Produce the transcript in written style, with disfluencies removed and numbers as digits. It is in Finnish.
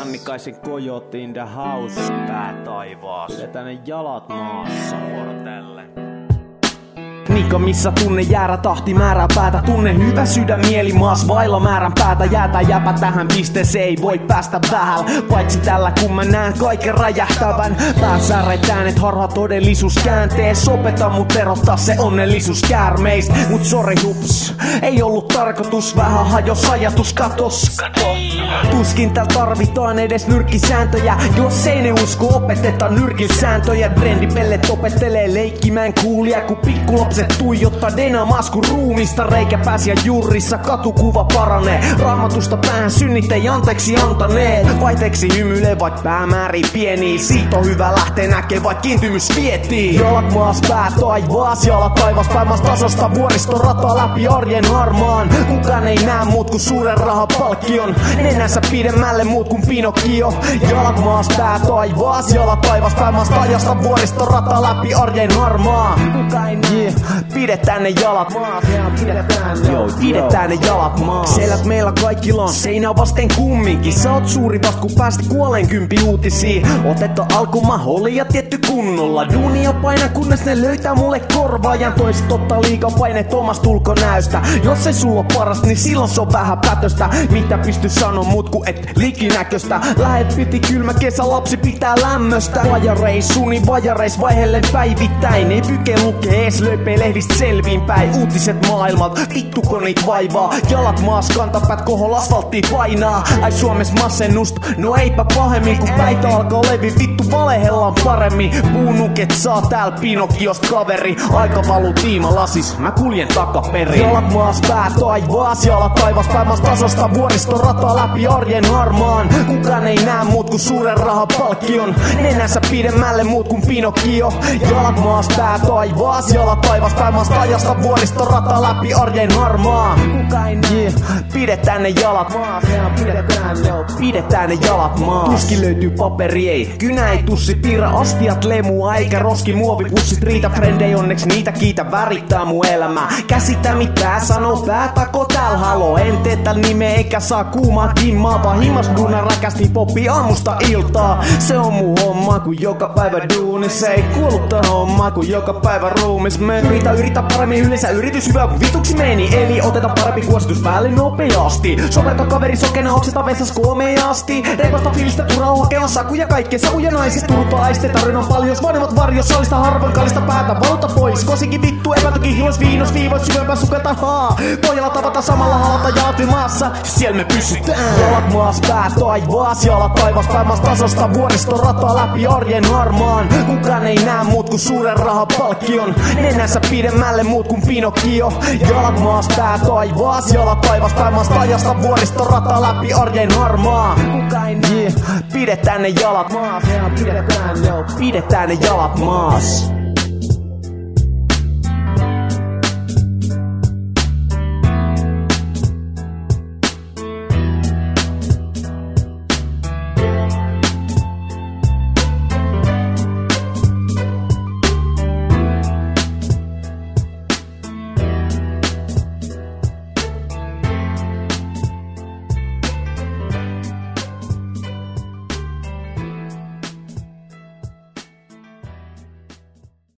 Rannikaisen Coyote in the house. Pää taivaas. Vetää ne jalat maassa. Vuorotelle. Niko missä tunne jäärä tahti määrää päätä. Tunne hyvä sydän mieli maas vailla määrän päätä. Jäätä jäpä tähän pisteeseen ei voi päästä vähäl. Paitsi tällä kun mä näen kaiken räjähtävän. Pääsääret äänet harha todellisuus kääntees. Opeta mut erottaa se onnellisuus käärmeistä. Mut sori hups, ei ollut tarkoitus. Vähän hajos ajatus katos. Tuskin täällä tarvitaan edes nyrkkisääntöjä. Jos ei ne usko opeteta nyrkilsääntöjä. Brandipellet opettelee leikkimään kuulia kun pikkulapset tuijottaa denamasku ruumista. Reikä pääsiä jurrissa katukuva paranee. Raamatusta päähän synnit ei anteeksi antaneet. Vaihteeksi hymyilee vaik päämäärin pieni. Siitä on hyvä lähteä näkee vaik kiintymys vietii. Jalat maas pää taivaas. Jalat taivas päämas tasosta vuoristorata läpi arjen harmaan. Kukaan ei näe muut kuin suuren rahapalkkion. Nenänsä pidemmälle muut kuin Pinokkio. Jalat maas pää taivaas. Jalat taivas päämas tajasta vuoristorata läpi arjen harmaan. Kukaan ei näe. Pidetään ne jalat maas. Pidetään ne jalat maas. Selät meillä kaikilla on seinä vasten kumminkin. Sä oot suuri vast kun päästi 60 uutisiin. Otetta alkuma oli ja tietty kunnolla. Duunia paina kunnes ne löytää mulle korvaajan. Toiset ottaa liikaa paineet omasta ulkonäöstä. Jos ei sulla paras niin silloin se on vähän pätöstä. Mitä pysty sanon mut ku et likinäköstä. Lähet piti kylmä kesä lapsi pitää lämmöstä. Vajareissuni vajareis vaihellen päivittäin. Ei pyke lukee ees löipee lehdistä selviinpäin. Uutiset maailmalta, vittuko niit vaivaa. Jalat maas kantapät kohol asfalttiin painaa. Ai Suomes masennust, no eipä pahemmin. Kun päitä alkaa levi, vittu valehellaan paremmin. Puunuket saa tääl Pinokiost kaveri. Aika valuu tiima lasis, mä kuljen takaperin. Jalat maas pää taivaas, jalat taivas päämas tasosta vuoristorata läpi arjen harmaan. Kukaan ei näe muut kuin suuren rahapalkkion. Nenänsä pidemmälle muut kuin Pinokkio. Jalat maas pää taivaas, jalat taivas päämas tajasta vuoristorata läpi arjen harmaa. Pidetään ne jalat maas. Pidetään ne jalat maas. Tuskin löytyy paperi ei. Kynä ei tussi piirrä astiat lemua eikä roski muovipussit riitä. Frendei onneks niitä kiitä värittää mun elämää. Käsitä mitä sanoo päätako tääl halo. En tee täl nimeä eikä saa kuumaa kimmaa. Vaan himas duuna räkästi poppi aamusta iltaa. Se on mun homma kun joka päivä duunis. Ei kuulutta hommaa kun joka päivä ruumis. Me yritä paremmin yleensä yritys hyvä kun vituksi meni. Eli oteta parempi kuositus päälle nopeasti. Soperta kaveri sokena okseta vessas komeasti. Reipasta fiilistä turhaa hakella sakuja kaikkea sakuja naisista. Turutta aiste tarinan paljon jos vanhemmat varjos. Salista harvoin kallista päätä valuta pois. Kosikin vittu epätökin hilos viinos viivois syvempää sukelta haa. Pojalla tavata samalla halata jalat maassa. Siellä me pysytään. Jalat maas pää taivaas. Jalat taivas päämas tasosta vuoristorata läpi arjen harmaan. Kukaan ei näe muut kuin suuren rahapalkkion. Nenänsä pidemmälle muut kuin Pinokkio. Jalat maas pää taivaas. Jalat taivas päämas tajasta vuoristorata läpi arjen harmaa. Pidetään ne jalat maas. Pidetään ne jalat maas.